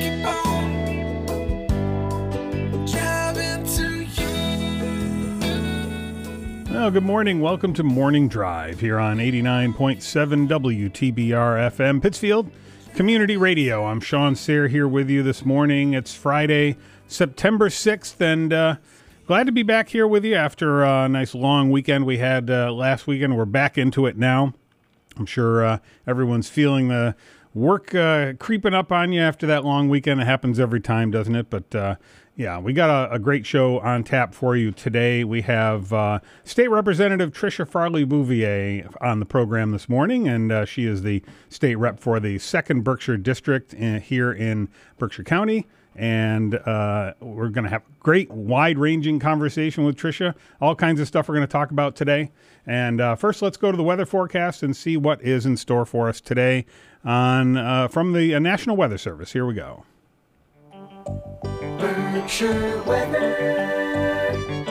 keep on driving to you. Well, good morning. Welcome to Morning Drive here on 89.7 WTBR FM, Pittsfield Community Radio. I'm Sean Sayre here with you this morning. It's Friday, September 6th, and glad to be back here with you after a nice long weekend we had last weekend. We're back into it now. I'm sure everyone's feeling the work creeping up on you after that long weekend. It happens every time, doesn't it? But yeah, we got a great show on tap for you today. We have State Representative Tricia Farley-Bouvier on the program this morning, and she is the state rep for the 2nd Berkshire District here in Berkshire County. And we're going to have a great, wide-ranging conversation with Tricia. All kinds of stuff we're going to talk about today. And first, let's go to the weather forecast and see what is in store for us today on from the National Weather Service. Here we go. Berkshire weather.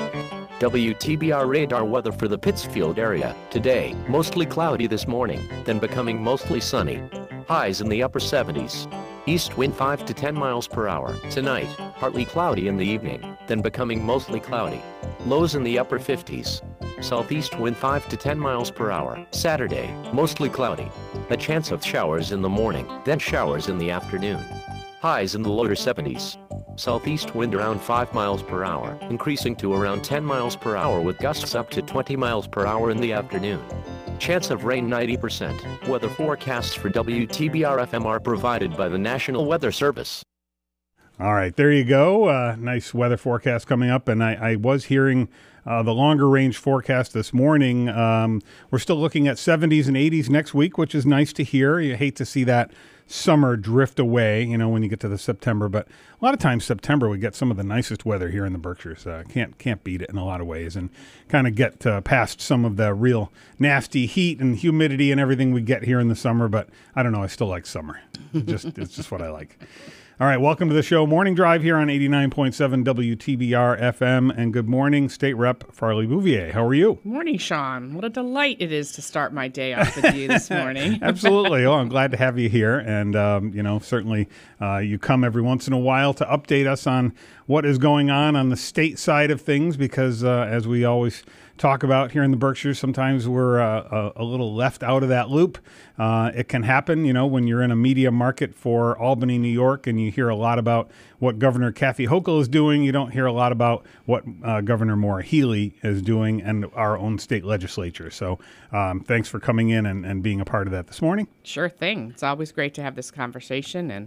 WTBR radar weather for the Pittsfield area. Today, mostly cloudy this morning, then becoming mostly sunny. Highs in the upper 70s. East wind 5 to 10 miles per hour. Tonight, partly cloudy in the evening, then becoming mostly cloudy. Lows in the upper 50s. Southeast wind 5 to 10 miles per hour. Saturday, mostly cloudy. A chance of showers in the morning, then showers in the afternoon. Highs in the lower 70s. Southeast wind around 5 miles per hour, increasing to around 10 miles per hour with gusts up to 20 miles per hour in the afternoon. Chance of rain 90%. Weather forecasts for WTBR FM are provided by the National Weather Service. All right, there you go. Nice weather forecast coming up. And I was hearing the longer range forecast this morning. We're still looking at 70s and 80s next week, which is nice to hear. You hate to see that summer drift away, you know, when you get to the September. But a lot of times September we get some of the nicest weather here in the Berkshires. Can't beat it in a lot of ways, and kind of get past some of the real nasty heat and humidity and everything we get here in the summer. But I don't know, I still like summer. It's just what I like. All right, welcome to the show. Morning Drive here on 89.7 WTBR FM. And good morning, State Rep Farley-Bouvier. How are you? Morning, Sean. What a delight it is to start my day off with you this morning. Absolutely. Well, I'm glad to have you here. And, certainly you come every once in a while to update us on what is going on the state side of things, because as we always talk about here in the Berkshires, sometimes we're a little left out of that loop. It can happen, when you're in a media market for Albany, New York, and you hear a lot about what Governor Kathy Hochul is doing. You don't hear a lot about what Governor Maura Healey is doing and our own state legislature. So thanks for coming in and being a part of that this morning. Sure thing. It's always great to have this conversation. And,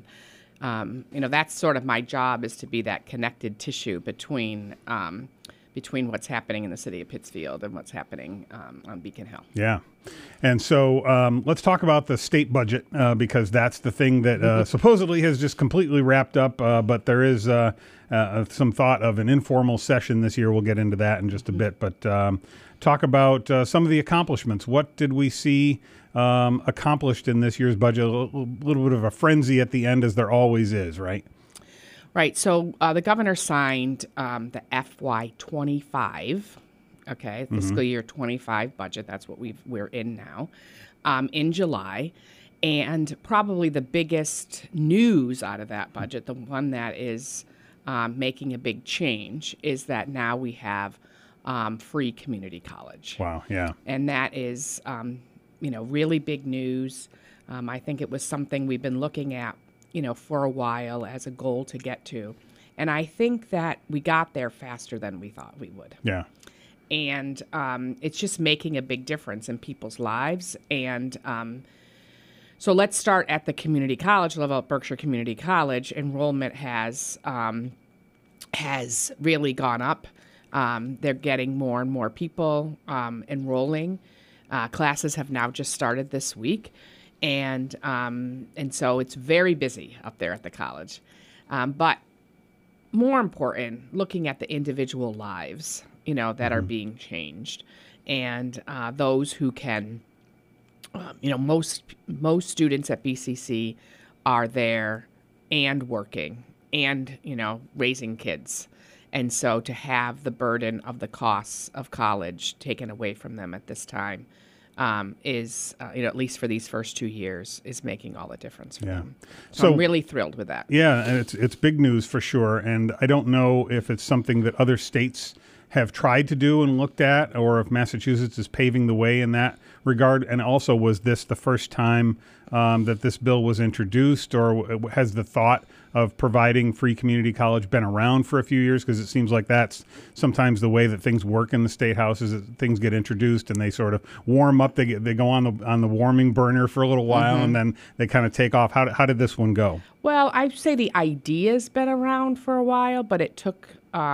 that's sort of my job, is to be that connected tissue between what's happening in the city of Pittsfield and what's happening on Beacon Hill. Yeah. And so let's talk about the state budget, because that's the thing that supposedly has just completely wrapped up. But there is some thought of an informal session this year. We'll get into that in just a bit. But talk about some of the accomplishments. What did we see accomplished in this year's budget? A little bit of a frenzy at the end, as there always is, right? Right. So the governor signed the FY25, fiscal year 25 budget. That's what we're in now, in July. And probably the biggest news out of that budget, the one that is making a big change, is that now we have free community college. Wow. Yeah. And that is, really big news. I think it was something we've been looking at for a while as a goal to get to. And I think that we got there faster than we thought we would. Yeah. And it's just making a big difference in people's lives. And so let's start at the community college level. At Berkshire Community College, enrollment has really gone up. They're getting more and more people enrolling. Classes have now just started this week. And so it's very busy up there at the college. But more important, looking at the individual lives, that are being changed, and those who can, most students at BCC are there and working and, raising kids. And so to have the burden of the costs of college taken away from them at this time is, at least for these first 2 years, is making all the difference for Yeah. them. So So- I'm really thrilled with that. Yeah, and it's big news for sure. And I don't know if it's something that other states have tried to do and looked at, or if Massachusetts is paving the way in that regard. And also, was this the first time that this bill was introduced, or has the thought of providing free community college been around for a few years? Because it seems like that's sometimes the way that things work in the state house, is that things get introduced and they sort of warm up. They go on the warming burner for a little while, and then they kind of take off. How did this one go? Well, I'd say the idea's been around for a while, but it took,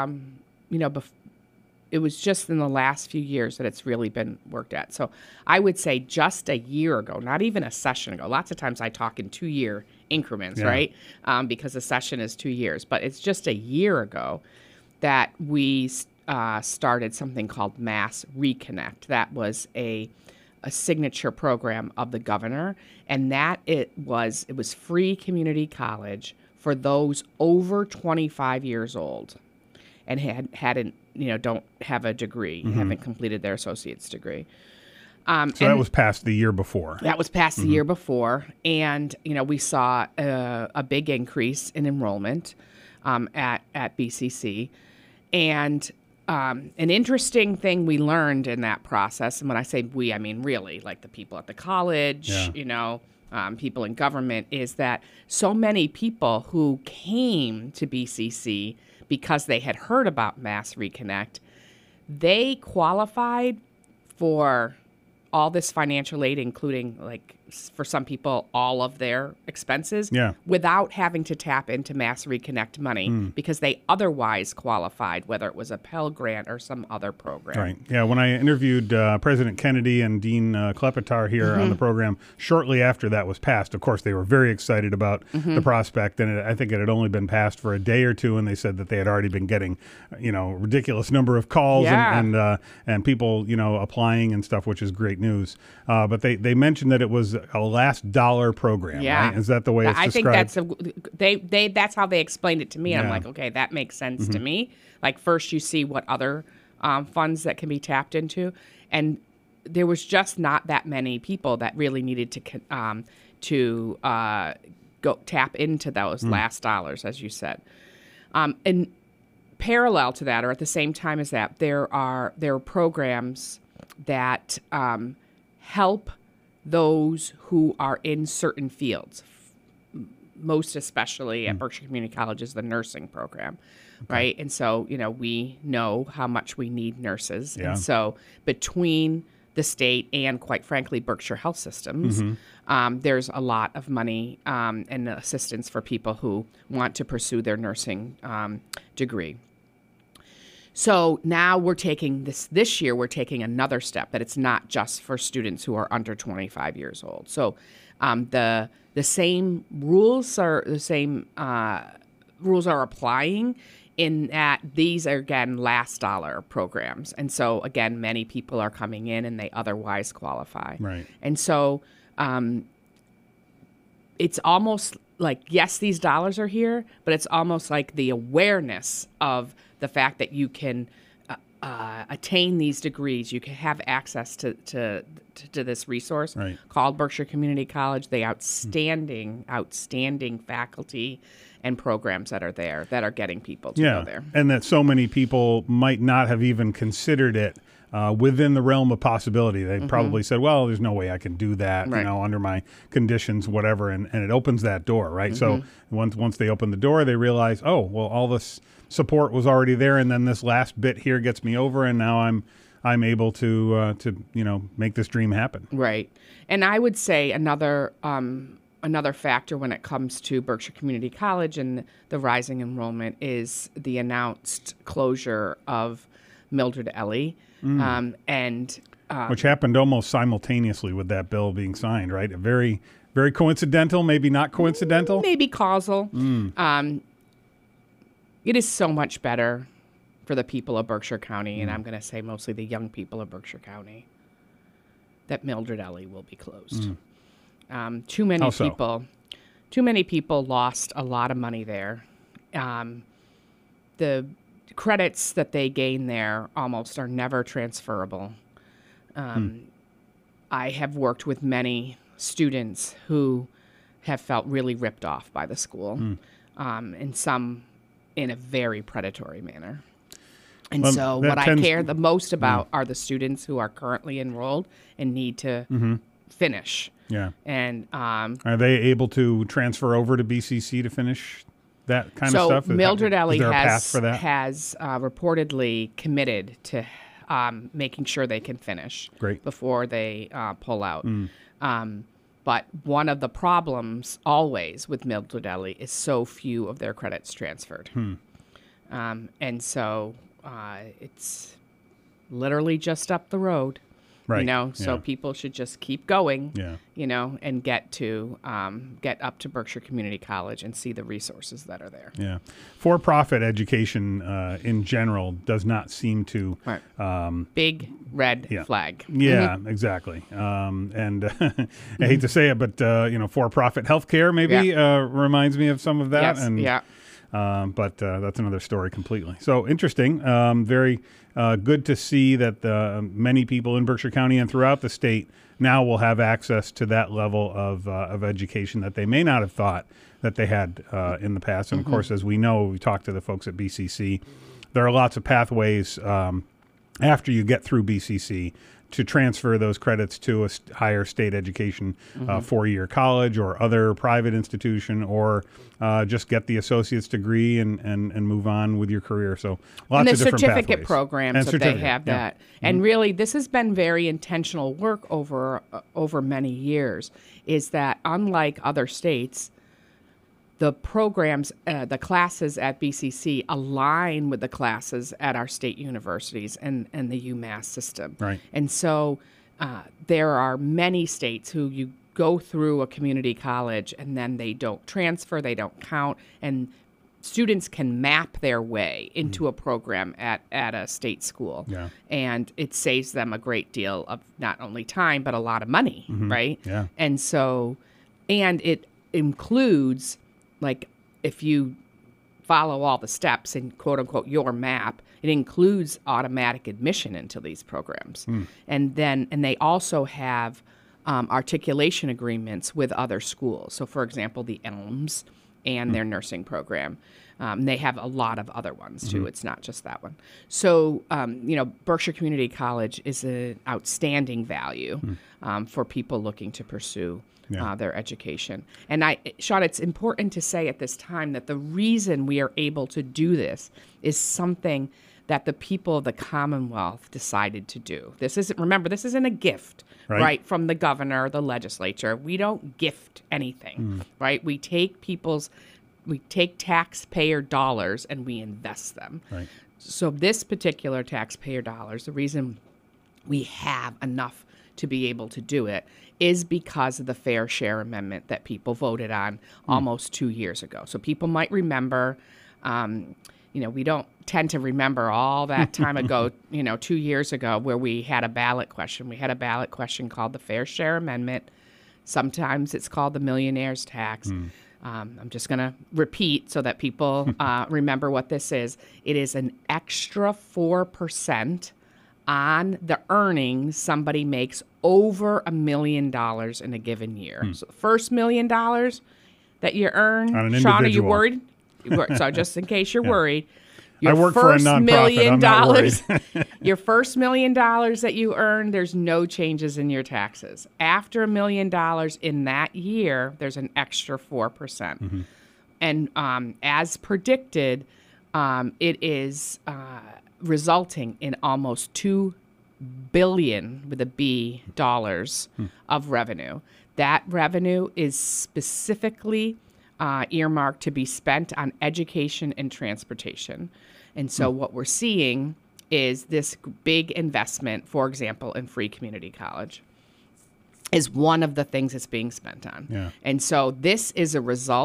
it was just in the last few years that it's really been worked at. So I would say just a year ago, not even a session ago. Lots of times I talk in 2-year increments, Yeah. right? Because a session is 2 years. But it's just a year ago that we started something called Mass Reconnect. That was a signature program of the governor, and that it was free community college for those over 25 years old and hadn't don't have a degree, haven't completed their associate's degree. So that was passed the year before. That was passed the year before, and we saw a big increase in enrollment at BCC, and an interesting thing we learned in that process, and when I say we, I mean really, like the people at the college, people in government, is that so many people who came to BCC because they had heard about Mass Reconnect, they qualified for all this financial aid, including, like, for some people, all of their expenses, without having to tap into Mass Reconnect money because they otherwise qualified, whether it was a Pell Grant or some other program. Right. Yeah. When I interviewed President Kennedy and Dean Klepetar here on the program shortly after that was passed, of course, they were very excited about the prospect. And I think it had only been passed for a day or two, and they said that they had already been getting, a ridiculous number of calls and people, applying and stuff, which is great news. But they mentioned that it was a last dollar program. Yeah. Right? Is that the way it's I described? think that's how they explained it to me. I'm Yeah. like, okay, that makes sense to me. Like, first you see what other funds that can be tapped into, and there was just not that many people that really needed to go tap into those last dollars, as you said. And parallel to that, or at the same time as that, there are programs that help those who are in certain fields. Most especially at Berkshire Community College is the nursing program, right? And so, we know how much we need nurses. Yeah. And so between the state and, quite frankly, Berkshire Health Systems, there's a lot of money and assistance for people who want to pursue their nursing degree. So now we're taking this year, we're taking another step, that it's not just for students who are under 25 years old. So the same rules are applying, in that these are, again, last dollar programs. And so, again, many people are coming in and they otherwise qualify. Right. And so it's almost like, yes, these dollars are here, but it's almost like the awareness of the fact that you can attain these degrees, you can have access to this resource called Berkshire Community College. The outstanding faculty and programs that are there that are getting people to go there. And that so many people might not have even considered it within the realm of possibility. They probably said, well, there's no way I can do that, under my conditions, whatever. And it opens that door, right? So once they open the door, they realize, oh, well, all this support was already there, and then this last bit here gets me over, and now I'm able to make this dream happen. Right. And I would say another factor when it comes to Berkshire Community College and the rising enrollment is the announced closure of Mildred Elley. Which happened almost simultaneously with that bill being signed, right? Very, very coincidental, maybe not coincidental. Maybe causal. It is so much better for the people of Berkshire County, and I'm going to say mostly the young people of Berkshire County, that Mildred Elley will be closed. Too many people lost a lot of money there. The credits that they gain there almost are never transferable. I have worked with many students who have felt really ripped off by the school, and some in a very predatory manner. And Well, so that what I tends- care the most about are the students who are currently enrolled and need to finish. Yeah. And Are they able to transfer over to BCC to finish that kind so of stuff? Mildred Is Ellie there a path for that? has reportedly committed to making sure they can finish Great. before they pull out. But one of the problems always with Mildred Ellie is so few of their credits transferred. And so it's literally just up the road. Right, You know, so yeah. people should just keep going, Yeah. you know, and get up to Berkshire Community College and see the resources that are there. Yeah. For-profit education in general does not seem to. Right. Big red yeah. flag. Yeah, exactly. And I hate to say it, but for-profit healthcare maybe reminds me of some of that. Yes, And yeah. But that's another story completely. So interesting. Very good to see that many people in Berkshire County and throughout the state now will have access to that level of education that they may not have thought that they had in the past. And of course, as we know, we talked to the folks at BCC, there are lots of pathways after you get through BCC to transfer those credits to a higher state education, 4-year college or other private institution, or just get the associate's degree and move on with your career. So lots And the of different certificate pathways. programs And that certificate, they have yeah. that. And really, this has been very intentional work over many years, is that unlike other states, the programs, the classes at BCC align with the classes at our state universities and the UMass system. Right. And so there are many states who you go through a community college and then they don't transfer, they don't count, and students can map their way into a program at a state school. Yeah. And it saves them a great deal of not only time, but a lot of money, right? Yeah. And so, and it includes, like, if you follow all the steps in quote unquote your map, it includes automatic admission into these programs. And they also have articulation agreements with other schools. So, for example, the Elms and their nursing program. They have a lot of other ones, too. It's not just that one. So, Berkshire Community College is an outstanding value for people looking to pursue their education. And, Sean, it's important to say at this time that the reason we are able to do this is something that the people of the Commonwealth decided to do. This isn't a gift, right, from the governor or the legislature. We don't gift anything, right? We take taxpayer dollars and we invest them. Right. So this particular taxpayer dollars, the reason we have enough to be able to do it is because of the Fair Share Amendment that people voted on almost 2 years ago. So people might remember, we don't tend to remember all that time ago, 2 years ago, where we had a ballot question. We had a ballot question called the Fair Share Amendment. Sometimes it's called the millionaire's tax. I'm just going to repeat so that people remember what this is. It is an extra 4% on the earnings somebody makes over $1 million in a given year. So the first $1 million that you earn, On an Sean, are you individual. worried? So just in case you're worried, I work for a nonprofit. I'm not worried. your first $1 million that you earn, there's no changes in your taxes. After $1 million in that year, there's an extra 4%. And as predicted, it is resulting in almost $2 billion with a B dollars of revenue. That revenue is specifically earmarked to be spent on education and transportation. And so what we're seeing is this big investment, for example, in Free Community College, is one of the things it's being spent on. Yeah. And so this is a result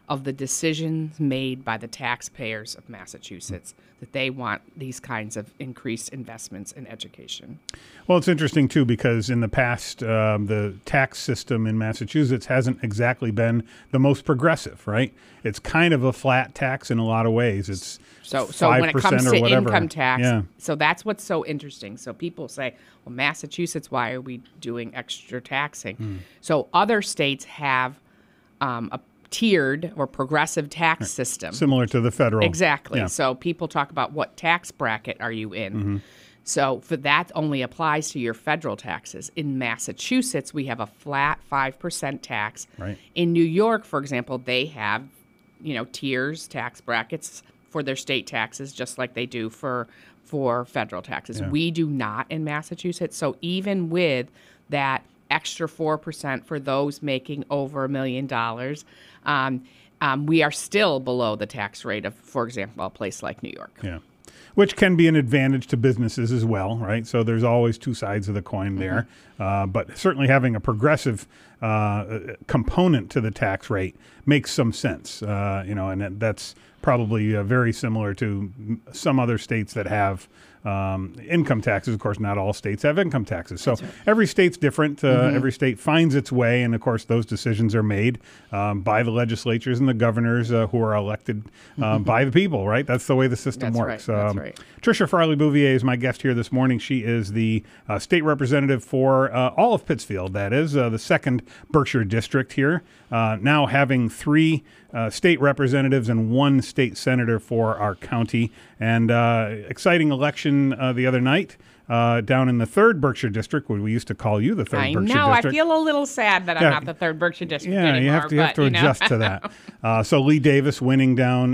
of the decisions made by the taxpayers of Massachusetts that they want these kinds of increased investments in education. Well, it's interesting, too, because in the past, the tax system in Massachusetts hasn't exactly been the most progressive, right? It's kind of a flat tax in a lot of ways. It's So when it comes to income tax, yeah. so that's what's so interesting. So people say, well, Massachusetts, why are we doing extra taxing? So other states have a tiered or progressive tax system. Similar to the federal. Exactly. Yeah. So people talk about what tax bracket are you in. So for that only applies to your federal taxes. In Massachusetts, we have a flat 5% tax. Right. In New York, for example, they have, tiers, tax brackets for their state taxes, just like they do for federal taxes. Yeah. We do not in Massachusetts. So even with that extra 4% for those making over $1 million, we are still below the tax rate of, for example, a place like New York. Yeah. Which can be an advantage to businesses as well, right? So there's always two sides of the coin there. But certainly having a progressive component to the tax rate makes some sense, and that's probably very similar to some other states that have income taxes. Of course, not all states have income taxes. So every state's different. Every state finds its way. And, of course, those decisions are made by the legislatures and the governors who are elected by the people, right? That's the way the system works. That's right. Tricia Farley-Bouvier is my guest here this morning. She is the state representative for all of Pittsfield, that is, the 2nd Berkshire District here, now having 3 state representatives and 1 state senator for our county. And exciting election the other night down in the 3rd Berkshire District, what we used to call you the 3rd Berkshire District. I feel a little sad that I'm not the 3rd Berkshire District yeah, anymore. you have to adjust to that. So Lee Davis winning down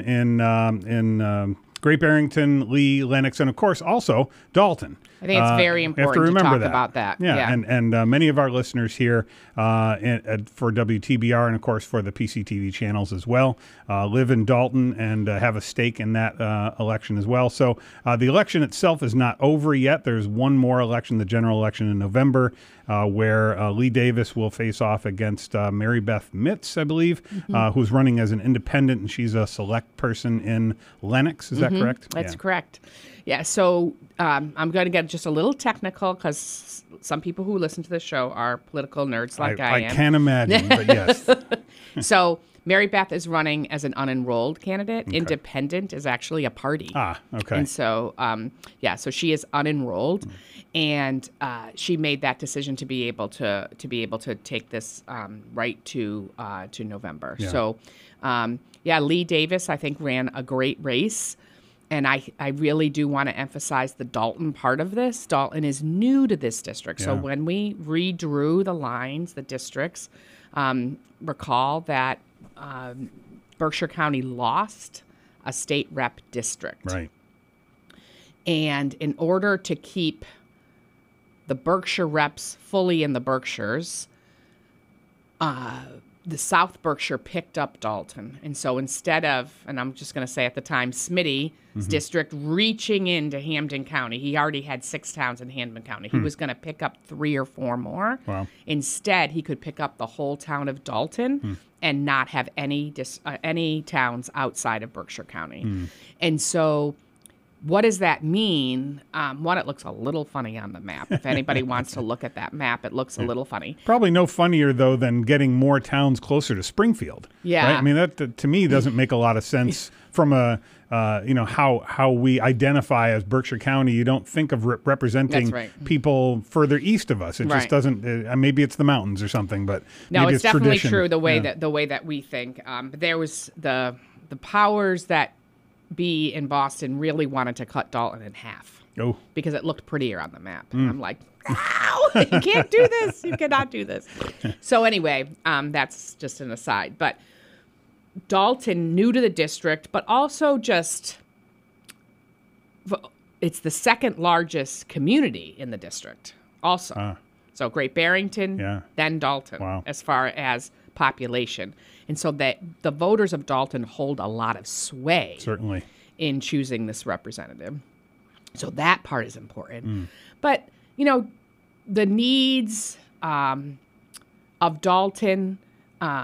in Great Barrington, Lee, Lennox, and of course also Dalton. I think it's very important to talk about that. Yeah. And many of our listeners here for WTBR and of course for the PCTV channels as well live in Dalton and have a stake in that election as well. So the election itself is not over yet. There's one more election, the general election in November, where Lee Davis will face off against Mary Beth Mitz, I believe, who's running as an independent, and she's a select person in Lennox. Is that correct? That's correct. Yeah, so I'm going to get just a little technical because some people who listen to the show are political nerds like I am. I can't imagine, but yes. So Mary Beth is running as an unenrolled candidate. Okay. Independent is actually a party. Ah, okay. And so, so she is unenrolled, and she made that decision to be able to take this right to November. Yeah. So, Lee Davis, I think, ran a great race. And I really do want to emphasize the Dalton part of this. Dalton is new to this district. So when we redrew the lines, the districts, recall that Berkshire County lost a state rep district. Right. And in order to keep the Berkshire reps fully in the Berkshires, the South Berkshire picked up Dalton. And so instead of, and I'm just going to say at the time, Smitty's district reaching into Hampden County, he already had 6 towns in Hampden County. He was going to pick up 3 or 4 more. Wow. Instead, he could pick up the whole town of Dalton and not have any towns outside of Berkshire County. And so what does that mean? One, it looks a little funny on the map. If anybody wants to look at that map, it looks a little funny. Probably no funnier, though, than getting more towns closer to Springfield. Yeah. Right? I mean, that to me doesn't make a lot of sense from a, how we identify as Berkshire County. You don't think of representing people further east of us. It just doesn't. Maybe it's the mountains or something, but no, maybe it's definitely tradition. true the way that we think. But there was the powers that be in Boston really wanted to cut Dalton in half. Oh. Because it looked prettier on the map. And I'm like, no, you can't do this. You cannot do this. So anyway, that's just an aside. But Dalton, new to the district, but also just, it's the 2nd largest community in the district also. So Great Barrington, then Dalton, as far as population. And so that the voters of Dalton hold a lot of sway certainly in choosing this representative. So that part is important. But, the needs of Dalton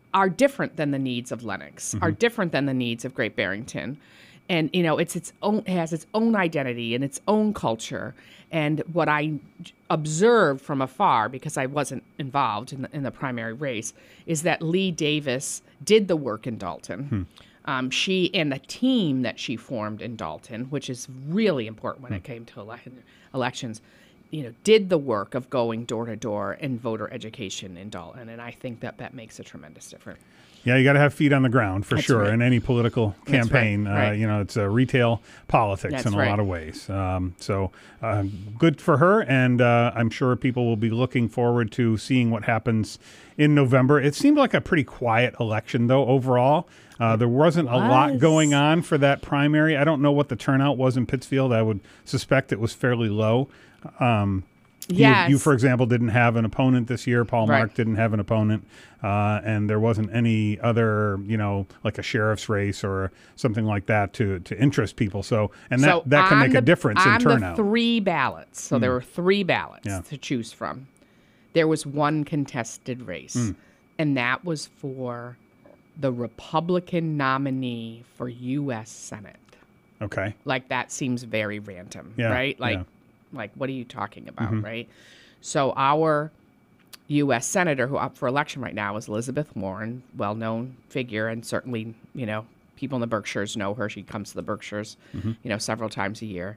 are different than the needs of Lenox, are different than the needs of Great Barrington. And, it has its own identity and its own culture. And what I observed from afar, because I wasn't involved in the primary race, is that Lee Davis did the work in Dalton. She and the team that she formed in Dalton, which is really important when it came to elections, did the work of going door to door and voter education in Dalton. And I think that makes a tremendous difference. Yeah, you got to have feet on the ground for sure right. in any political campaign. right. It's retail politics That's in a right. lot of ways. So good for her, and I'm sure people will be looking forward to seeing what happens in November. It seemed like a pretty quiet election, though, overall. There wasn't a lot going on for that primary. I don't know what the turnout was in Pittsfield. I would suspect it was fairly low. Yes. You, for example, didn't have an opponent this year. Paul Right. Mark didn't have an opponent. And there wasn't any other, like a sheriff's race or something like that to interest people. So that can make a difference in turnout. The 3 ballots, so there were 3 ballots Yeah. to choose from. There was one contested race, and that was for the Republican nominee for U.S. Senate. Okay. Like, that seems very random, Yeah, right? yeah. Like, what are you talking about, right? So our U.S. Senator who up for election right now is Elizabeth Warren, well-known figure, and certainly, people in the Berkshires know her. She comes to the Berkshires, several times a year.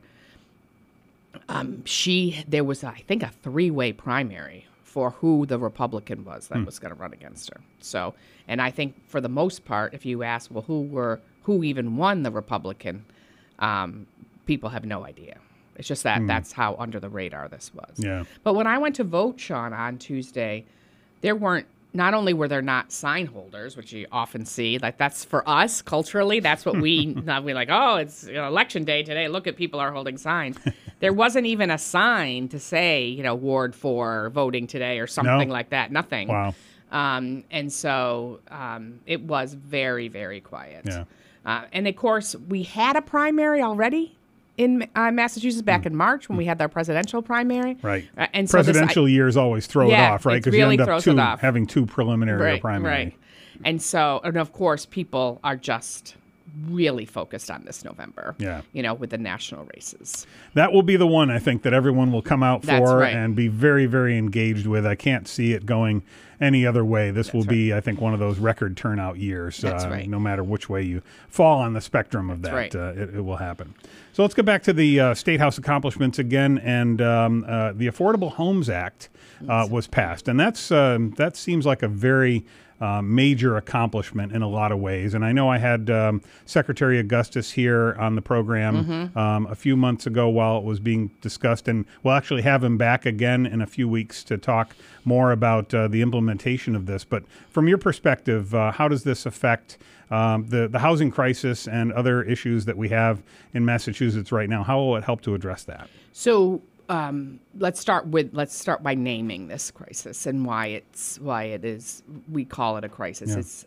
There was, I think, a 3-way primary for who the Republican was that was going to run against her. So, and I think for the most part, if you ask, well, who even won the Republican, people have no idea. It's just that that's how under the radar this was. Yeah. But when I went to vote, Sean, on Tuesday, not only were there not sign holders, which you often see, like that's for us culturally, that's what we're like, oh, it's election day today. Look at people are holding signs. There wasn't even a sign to say, Ward 4 voting today or something like that. Nothing. Wow. And so it was very, very quiet. Yeah. And of course, we had a primary already in Massachusetts back in March when we had our presidential primary. Right. And so presidential years always throw it off, right? it Because really you end throws up it off. having 2 preliminary or primary. Right. And so, and of course, people are just really focused on this November. Yeah. With the national races. That will be the one, I think, that everyone will come out That's for right. and be very, very engaged with. I can't see it going any other way. This will be, I think, one of those record turnout years. That's right. No matter which way you fall on the spectrum of that, right. it will happen. So let's get back to the State House accomplishments again. And the Affordable Homes Act was passed. And that seems like a very major accomplishment in a lot of ways. And I know I had Secretary Augustus here on the program a few months ago while it was being discussed, and we'll actually have him back again in a few weeks to talk more about the implementation of this. But from your perspective, how does this affect the housing crisis and other issues that we have in Massachusetts right now? How will it help to address that? So let's start by naming this crisis and why it is we call it a crisis. Yeah. It's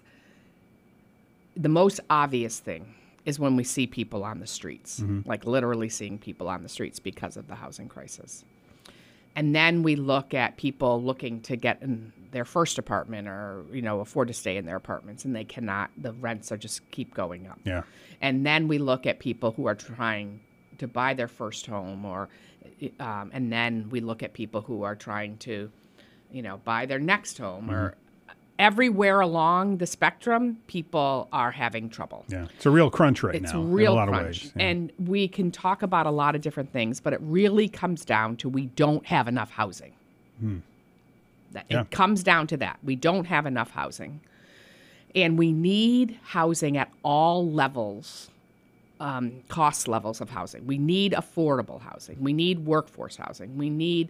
the most obvious thing is when we see people on the streets, like literally seeing people on the streets because of the housing crisis. And then we look at people looking to get in their first apartment or, afford to stay in their apartments, and they cannot. The rents are just keep going up. Yeah. And then we look at people who are trying to buy their first home, and then we look at people who are trying to, buy their next home, or everywhere along the spectrum, people are having trouble. Yeah. It's a real crunch right It's now real in a lot crunch. of ways. Yeah. And we can talk about a lot of different things, but it really comes down to we don't have enough housing. It comes down to that. We don't have enough housing. And we need housing at all levels, cost levels of housing. We need affordable housing. We need workforce housing. We need,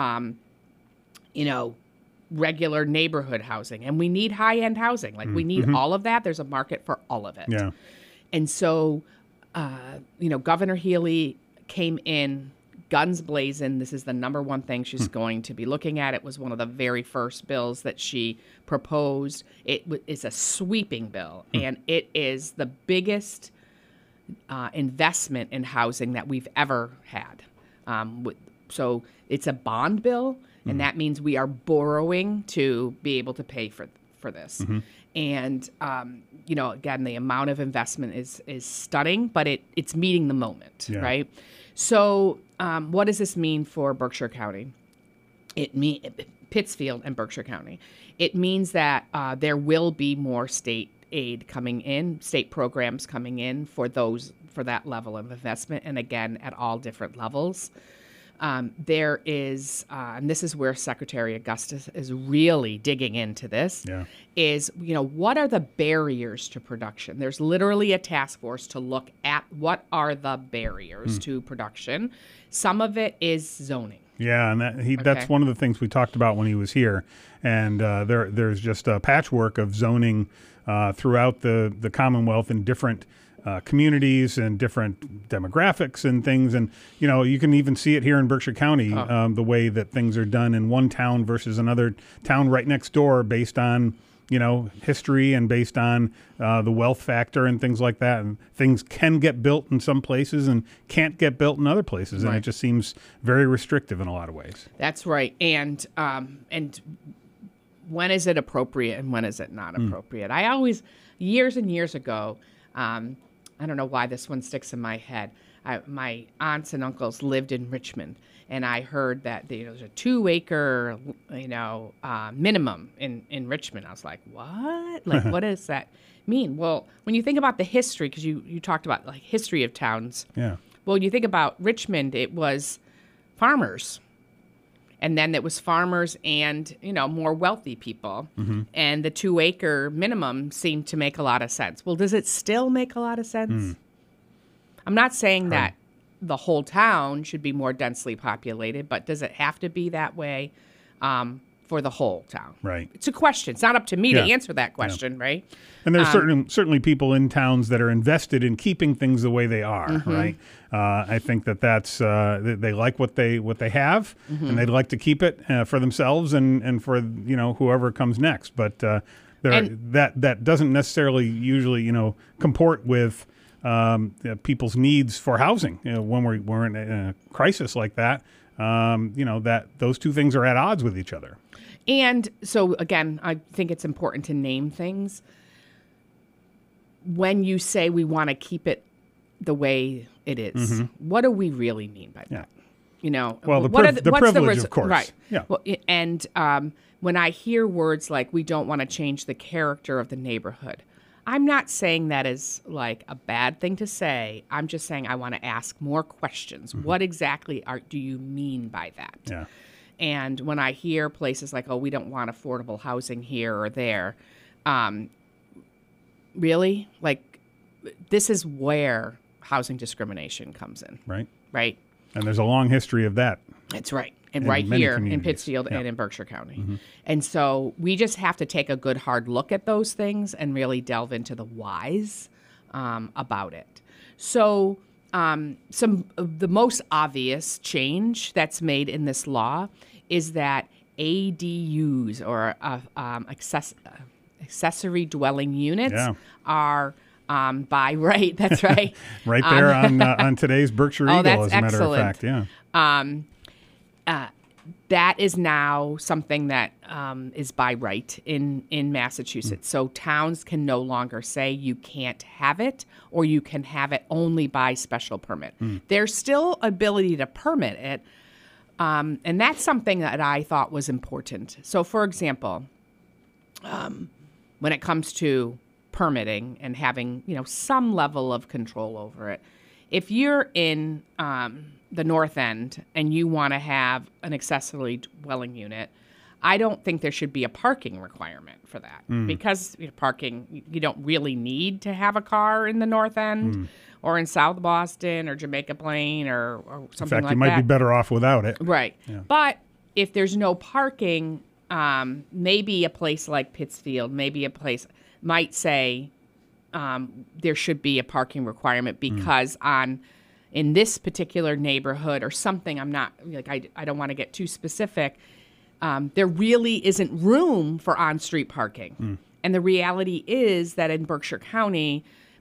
regular neighborhood housing. And we need high-end housing. Like, we need all of that. There's a market for all of it. Yeah. And so, Governor Healy came in guns blazing. This is the number one thing she's going to be looking at. It was one of the very first bills that she proposed. It is a sweeping bill, and it is the biggest investment in housing that we've ever had. So it's a bond bill, and that means we are borrowing to be able to pay for for this. And, again, the amount of investment is stunning, but it's meeting the moment, right? So what does this mean for Berkshire County? Pittsfield and Berkshire County. It means that there will be more state aid coming in, state programs coming in for that level of investment, and again, at all different levels. There is, and this is where Secretary Augustus is really digging into this, is, what are the barriers to production? There's literally a task force to look at what are the barriers to production. Some of it is zoning. Yeah, and that's one of the things we talked about when he was here. And there's just a patchwork of zoning throughout the Commonwealth in different communities and different demographics and things. And, you can even see it here in Berkshire County, the way that things are done in one town versus another town right next door based on, history and based on the wealth factor and things like that. And things can get built in some places and can't get built in other places. And it just seems very restrictive in a lot of ways. That's right. And when is it appropriate and when is it not appropriate? I always, years and years ago, I don't know why this one sticks in my head. My aunts and uncles lived in Richmond, and I heard that there's a 2-acre, minimum in Richmond. I was like, what? Like, what does that mean? Well, when you think about the history, because you talked about like history of towns. Yeah. Well, when you think about Richmond, it was farmers. And then it was farmers and, more wealthy people. And the 2-acre minimum seemed to make a lot of sense. Well, does it still make a lot of sense? I'm not saying that the whole town should be more densely populated, but does it have to be that way for the whole town? Right. It's a question. It's not up to me to answer that question, right? And there's certainly people in towns that are invested in keeping things the way they are, right? I think that's they like what they have, and they'd like to keep it for themselves and for whoever comes next. But that doesn't necessarily usually comport with people's needs for housing. When we're in a crisis like that, that those two things are at odds with each other. And so again, I think it's important to name things. When you say we want to keep it the way it is, what do we really mean by that? Well, the privilege, of course. Right. Yeah. Well, and when I hear words like we don't want to change the character of the neighborhood, I'm not saying that is like a bad thing to say. I'm just saying I want to ask more questions. What exactly do you mean by that? Yeah. And when I hear places like, oh, we don't want affordable housing here or there, really? Like, this is where housing discrimination comes in. Right. Right. And there's a long history of that. That's right. And right here in Pittsfield and in Berkshire County. And so we just have to take a good hard look at those things and really delve into the whys about it. So some of the most obvious change that's made in this law is that ADUs or accessory dwelling units are by right. That's right. Right there on today's Berkshire Eagle, as a matter of fact. Yeah. That is now something that is by right in Massachusetts. So towns can no longer say you can't have it or you can have it only by special permit. There's still ability to permit it, and that's something that I thought was important. So, for example, when it comes to permitting and having some level of control over it, if you're in the North End and you want to have an accessory dwelling unit, I don't think there should be a parking requirement for that because parking, you don't really need to have a car in the North End or in South Boston or Jamaica Plain or something like that. In fact, you might be better off without it. Right. Yeah. But if there's no parking, maybe a place like Pittsfield, maybe a place might say there should be a parking requirement because in this particular neighborhood or something, I'm not like I don't want to get too specific. There really isn't room for on-street parking. And the reality is that in Berkshire County,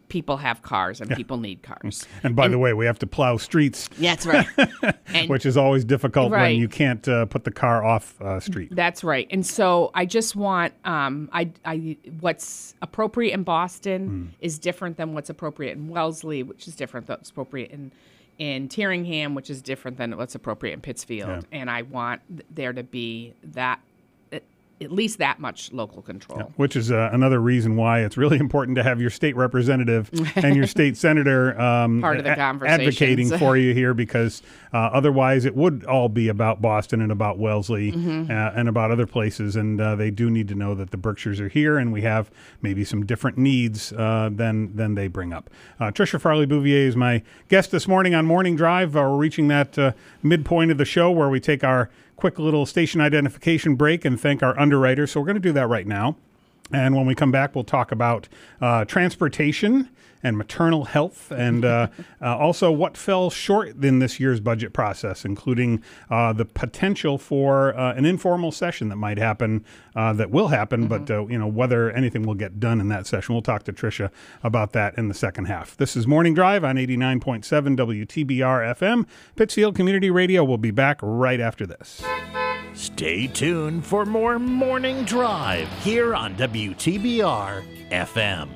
people have cars and people need cars. And by the way, we have to plow streets, That's right. And which is always difficult when Right. you can't put the car off street. that's right. And so I just want what's appropriate in Boston is different than what's appropriate in Wellesley, which is different than what's appropriate in Tyringham, which is different than what's appropriate in Pittsfield. Yeah. And I want there to be that at least that much local control. Which is another reason why it's really important to have your state representative and your state senator Part of the conversations. advocating for you here, because otherwise it would all be about Boston and about Wellesley and about other places. And they do need to know that the Berkshires are here and we have maybe some different needs than they bring up. Tricia Farley-Bouvier is my guest this morning on Morning Drive. We're reaching that midpoint of the show where we take our quick little station identification break and thank our underwriters. So we're going to do that right now. And when we come back, we'll talk about transportation and maternal health, and also what fell short in this year's budget process, including the potential for an informal session that might happen, that will happen, but whether anything will get done in that session. We'll talk to Tricia about that in the second half. This is Morning Drive on 89.7 WTBR FM, Pittsfield Community Radio. We'll be back right after this. Stay tuned for more Morning Drive here on WTBR FM.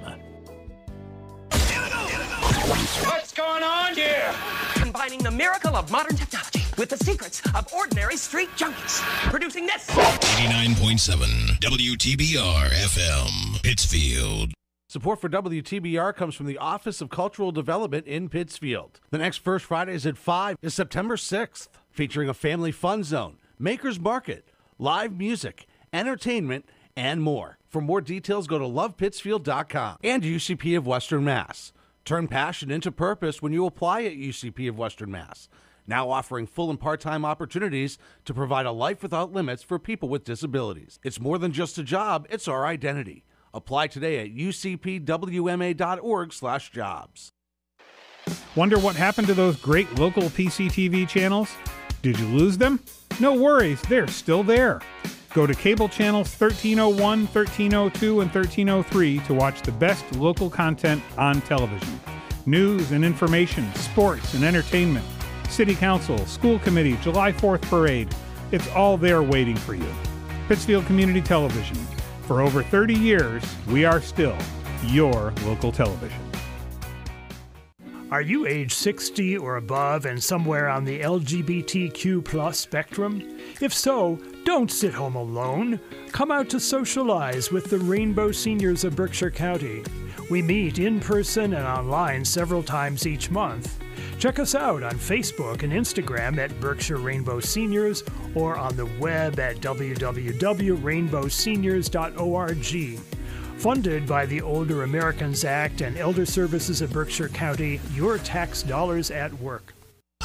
What's going on here? Combining the miracle of modern technology with the secrets of ordinary street junkies. Producing this. 89.7 WTBR FM, Pittsfield. Support for WTBR comes from the Office of Cultural Development in Pittsfield. The next First Fridays at 5 is September 6th, featuring a family fun zone, Maker's Market, live music, entertainment, and more. For more details, go to lovepittsfield.com. And UCP of Western Mass. Turn passion into purpose when you apply at UCP of Western Mass. Now offering full and part-time opportunities to provide a life without limits for people with disabilities. It's more than just a job, it's our identity. Apply today at ucpwma.org/jobs. Wonder what happened to those great local PCTV channels? Did you lose them? No worries, they're still there. Go to cable channels 1301, 1302, and 1303 to watch the best local content on television. News and information, sports and entertainment, city council, school committee, July 4th parade. It's all there waiting for you. Pittsfield Community Television. For over 30 years, we are still your local television. Are you age 60 or above and somewhere on the LGBTQ+ spectrum? If so, don't sit home alone. Come out to socialize with the Rainbow Seniors of Berkshire County. We meet in person and online several times each month. Check us out on Facebook and Instagram at Berkshire Rainbow Seniors or on the web at www.rainbowseniors.org. Funded by the Older Americans Act and Elder Services of Berkshire County, your tax dollars at work.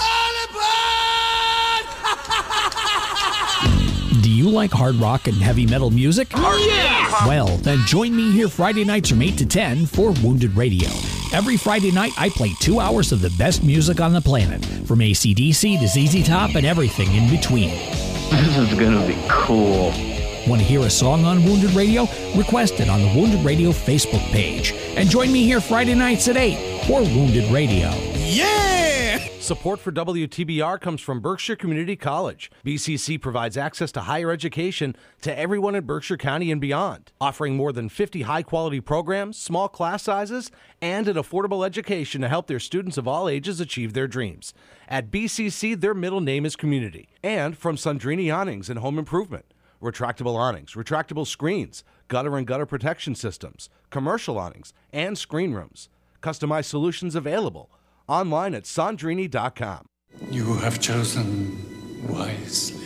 Do you like hard rock and heavy metal music? Well, then join me here Friday nights from 8 to 10 for Wounded Radio. Every Friday night, I play 2 hours of the best music on the planet, from AC/DC to ZZ Top and everything in between. This is gonna be cool. Want to hear a song on Wounded Radio? Request it on the Wounded Radio Facebook page. And join me here Friday nights at 8 for Wounded Radio. Yeah! Support for WTBR comes from Berkshire Community College. BCC provides access to higher education to everyone in Berkshire County and beyond, offering more than 50 high-quality programs, small class sizes, and an affordable education to help their students of all ages achieve their dreams. At BCC, their middle name is Community. And from Sundrini Awnings and Home Improvement. Retractable awnings, retractable screens, gutter and gutter protection systems, commercial awnings, and screen rooms. Customized solutions available. Online at Sandrini.com. You have chosen wisely.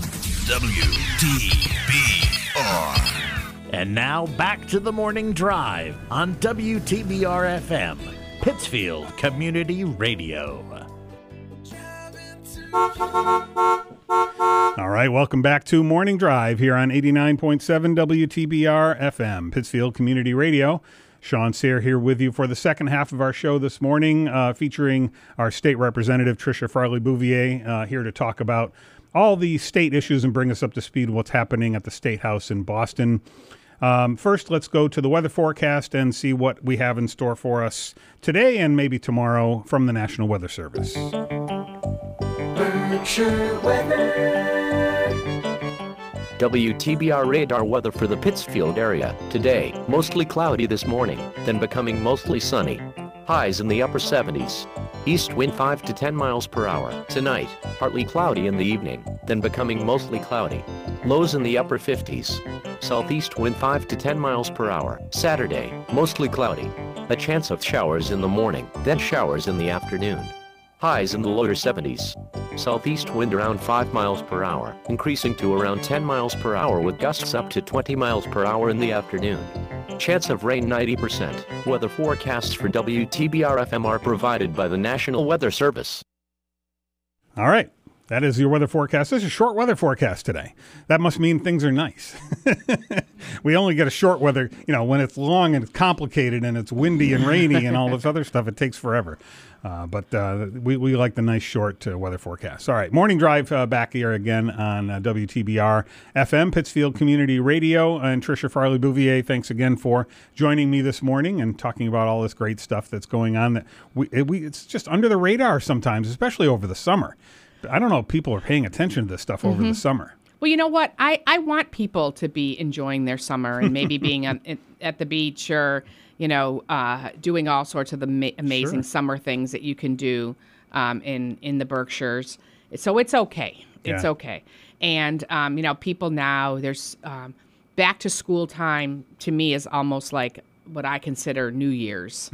WTBR. And now back to the Morning Drive on WTBR FM, Pittsfield Community Radio. All right, welcome back to Morning Drive here on 89.7 WTBR FM, Pittsfield Community Radio. Sean Sayre here with you for the second half of our show this morning, featuring our state representative, Tricia Farley-Bouvier, here to talk about all the state issues and bring us up to speed what's happening at the State House in Boston. First, let's go to the weather forecast and see what we have in store for us today and maybe tomorrow from the National Weather Service. Berkshire weather. WTBR radar weather for the Pittsfield area. Today, mostly cloudy this morning, then becoming mostly sunny. Highs in the upper 70s. East wind 5 to 10 miles per hour. Tonight, partly cloudy in the evening, then becoming mostly cloudy. Lows in the upper 50s. Southeast wind 5 to 10 miles per hour. Saturday, mostly cloudy. A chance of showers in the morning, then showers in the afternoon. Highs in the lower 70s. Southeast wind around 5 miles per hour, increasing to around 10 miles per hour with gusts up to 20 miles per hour in the afternoon. Chance of rain 90%. Weather forecasts for WTBR FM are provided by the National Weather Service. All right. That is your weather forecast. This is a short weather forecast today. That must mean things are nice. We only get a short weather, when it's long and it's complicated and it's windy and rainy and all this other stuff, it takes forever. But we like the nice short weather forecast. All right, Morning Drive back here again on WTBR FM, Pittsfield Community Radio. And Tricia Farley-Bouvier, thanks again for joining me this morning and talking about all this great stuff that's going on. That it's just under the radar sometimes, especially over the summer. I don't know if people are paying attention to this stuff over the summer. Well, you know what? I want people to be enjoying their summer and maybe being at the beach or, doing all sorts of the amazing summer things that you can do in the Berkshires. So it's okay. It's okay. And, people now, there's back to school time to me is almost like what I consider New Year's,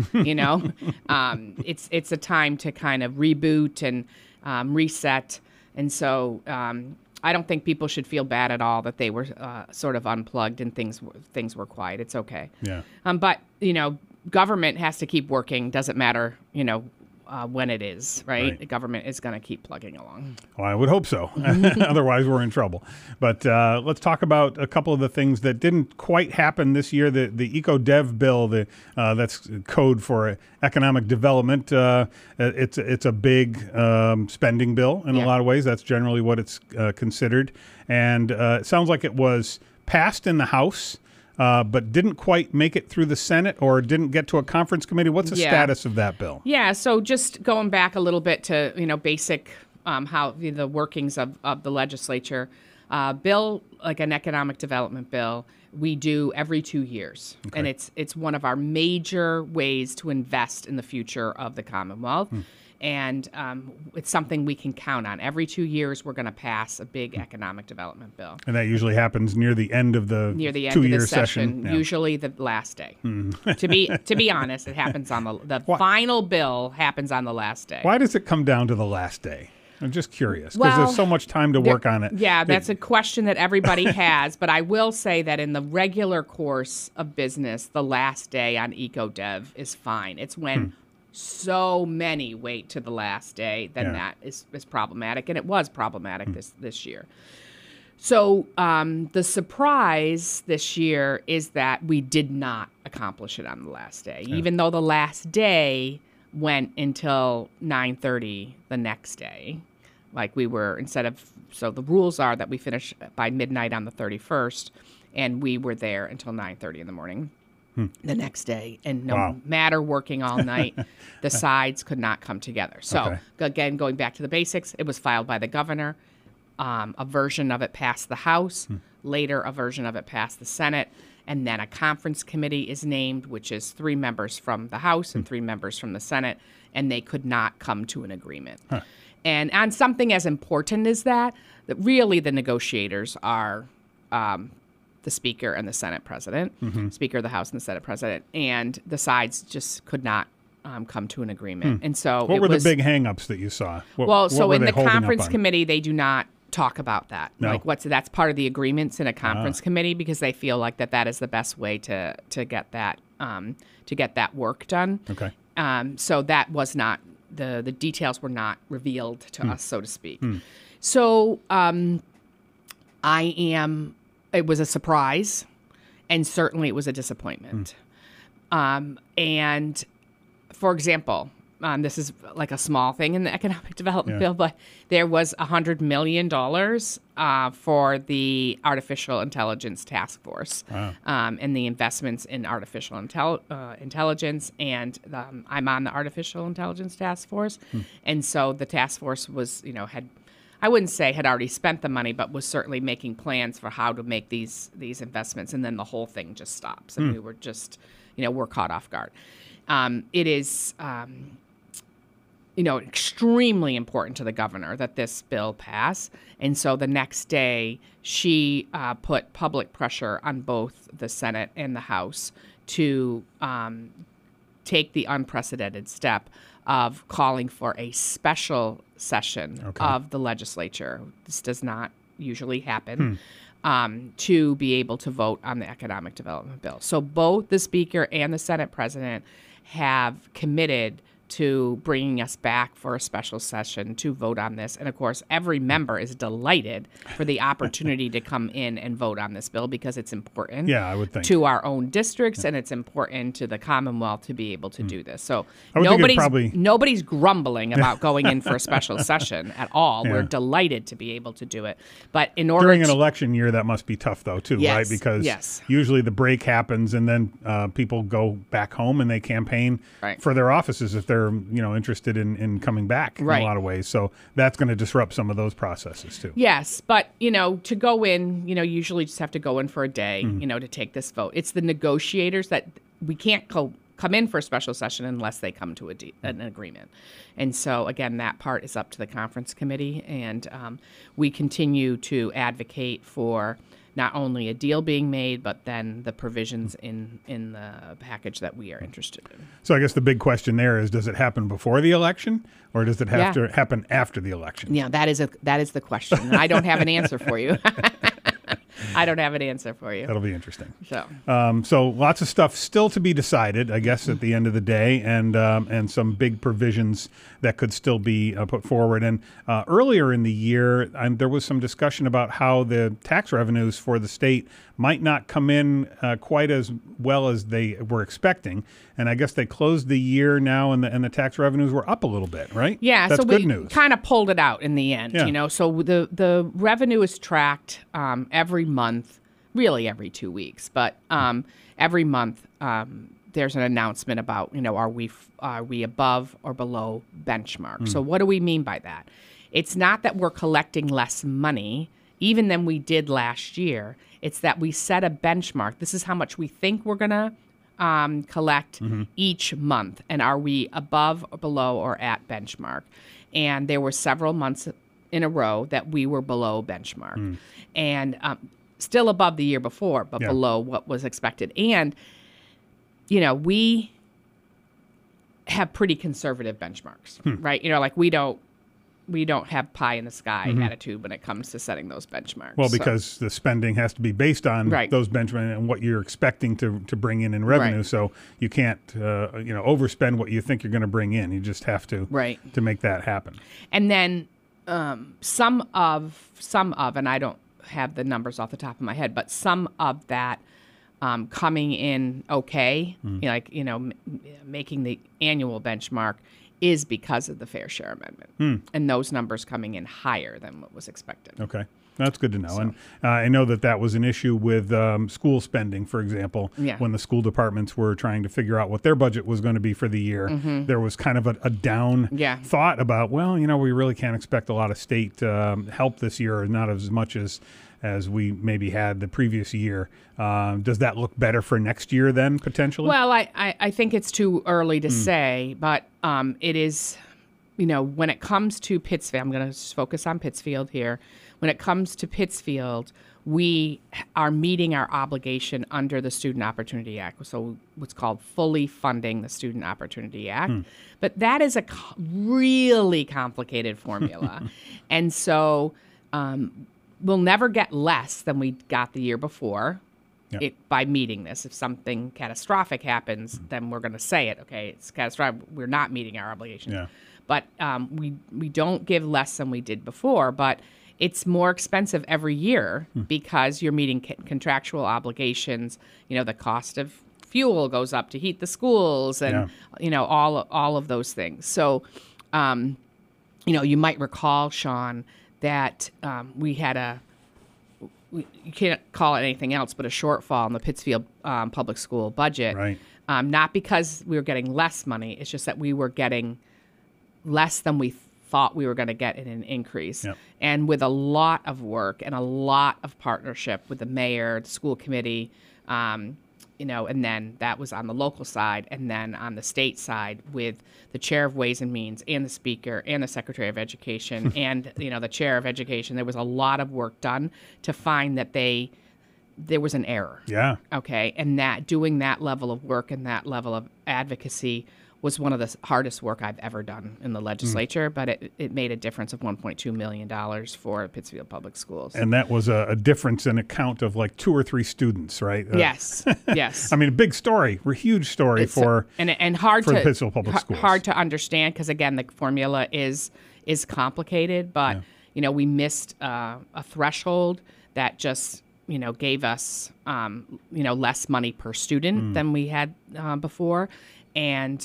It's a time to kind of reboot and reset. And so I don't think people should feel bad at all that they were sort of unplugged and things were quiet. It's okay. Yeah. But, government has to keep working. Doesn't matter, when it is, right? The government is going to keep plugging along. Well, I would hope so. Otherwise, we're in trouble. But let's talk about a couple of the things that didn't quite happen this year. The EcoDev bill, that's code for economic development. It's a big spending bill in a lot of ways. That's generally what it's considered. And it sounds like it was passed in the House, but didn't quite make it through the Senate or didn't get to a conference committee. What's the status of that bill? Yeah, so just going back a little bit to, basic how the workings of the legislature. Bill, like an economic development bill, we do every 2 years. Okay. And it's one of our major ways to invest in the future of the Commonwealth. And it's something we can count on. Every 2 years, we're going to pass a big economic development bill. And that usually happens near the end of the 2-year session. Usually the last day. To be honest, it happens on the final bill happens on the last day. Why does it come down to the last day? I'm just curious because there's so much time to work on it. Yeah, that's a question that everybody has. But I will say that in the regular course of business, the last day on EcoDev is fine. It's when so many wait to the last day, then that is problematic. And it was problematic this year. So the surprise this year is that we did not accomplish it on the last day, even though the last day went until 9:30 the next day. Like we were, so the rules are that we finish by midnight on the 31st, and we were there until 9:30 in the morning. The next day, and no matter working all night, the sides could not come together. So again, going back to the basics, it was filed by the governor. A version of it passed the House. Later, a version of it passed the Senate. And then a conference committee is named, which is 3 members from the House and 3 members from the Senate, and they could not come to an agreement. And on something as important as that really the negotiators are the Speaker and the Senate President, Speaker of the House and the Senate President, and the sides just could not come to an agreement. And so what were the big hang-ups that you saw? So in the conference committee, they do not talk about that. No. Like that's part of the agreements in a conference committee because they feel like that is the best way to get that work done. Okay. So that was not the details were not revealed to us, so to speak. So it was a surprise, and certainly it was a disappointment. And for example, this is like a small thing in the economic development bill, but there was $100 million for the artificial intelligence task force. Wow. And the investments in artificial intelligence. And I'm on the artificial intelligence task force. And so the task force was, I wouldn't say had already spent the money, but was certainly making plans for how to make these investments. And then the whole thing just stops. And we were just, we're caught off guard. It is, extremely important to the governor that this bill pass. And so the next day, she put public pressure on both the Senate and the House to take the unprecedented step of calling for a special session of the legislature. This does not usually happen. To be able to vote on the economic development bill. So both the Speaker and the Senate President have committed to bringing us back for a special session to vote on this. And, of course, every member is delighted for the opportunity to come in and vote on this bill because it's important I would think. to our own districts and it's important to the Commonwealth to be able to do this. So nobody's grumbling about going in for a special session at all. We're delighted to be able to do it. But in order during an election year, that must be tough, though, too, right? Because usually the break happens and then people go back home and they campaign for their offices if they're interested in coming back in a lot of ways. So that's going to disrupt some of those processes too. Yes, but to go in, you usually just have to go in for a day, to take this vote. It's the negotiators that we can't come in for a special session unless they come to an agreement. And so again, that part is up to the conference committee, and we continue to advocate for not only a deal being made, but then the provisions in the package that we are interested in. So I guess the big question there is, does it happen before the election, or does it have to happen after the election? Yeah, that is the question. And I don't have an answer for you. I don't have an answer for you. That'll be interesting. So, so lots of stuff still to be decided, I guess, at the end of the day, and some big provisions that could still be put forward. And earlier in the year, there was some discussion about how the tax revenues for the state might not come in quite as well as they were expecting. And I guess they closed the year now, and the tax revenues were up a little bit, right? Yeah, that's so good we news. Kind of pulled it out in the end, So the revenue is tracked every month, really every 2 weeks, but every month there's an announcement about are we above or below benchmark? So what do we mean by that? It's not that we're collecting less money even than we did last year. It's that we set a benchmark. This is how much we think we're going to collect each month. And are we above or below or at benchmark? And there were several months in a row that we were below benchmark. And still above the year before, but below what was expected. And, we have pretty conservative benchmarks, right? Like we don't have pie in the sky attitude when it comes to setting those benchmarks. Well, because the spending has to be based on those benchmarks and what you're expecting to bring in revenue. Right. So you can't, overspend what you think you're going to bring in. You just have to make that happen. And then some of, and I don't have the numbers off the top of my head, but some of that coming in making the annual benchmark is because of the Fair Share Amendment. And those numbers coming in higher than what was expected. Okay. That's good to know. And I know that was an issue with school spending, for example, when the school departments were trying to figure out what their budget was going to be for the year. There was kind of a down thought about, we really can't expect a lot of state help this year, or not as much as we maybe had the previous year. Does that look better for next year then, potentially? Well, I think it's too early to say, but it is, when it comes to Pittsfield, I'm going to just focus on Pittsfield here. When it comes to Pittsfield, we are meeting our obligation under the Student Opportunity Act, so what's called fully funding the Student Opportunity Act. But that is a really complicated formula. And so we'll never get less than we got the year before by meeting this. If something catastrophic happens, then we're going to say it. Okay, it's catastrophic. We're not meeting our obligation. But we don't give less than we did before, but it's more expensive every year because you're meeting contractual obligations, the cost of fuel goes up to heat the schools, and all of those things. So, you might recall, Sean, that we had you can't call it anything else but a shortfall in the Pittsfield public school budget. Right. Not because we were getting less money. It's just that we were getting less than we thought we were going to get in an increase. Yep. And with a lot of work and a lot of partnership with the mayor, the school committee, and then that was on the local side, and then on the state side with the chair of Ways and Means and the speaker and the secretary of education and the chair of education. There was a lot of work done to find that there was an error. Yeah. Okay. And that doing that level of work and that level of advocacy was one of the hardest work I've ever done in the legislature, but it made a difference of $1.2 million for Pittsfield Public Schools. And that was a difference in a count of like 2 or 3 students, right? Yes, yes. I mean, a big story, a huge story for the Pittsfield Public Schools. Hard to understand because, again, the formula is complicated, but, we missed a threshold that just gave us, less money per student than we had before. And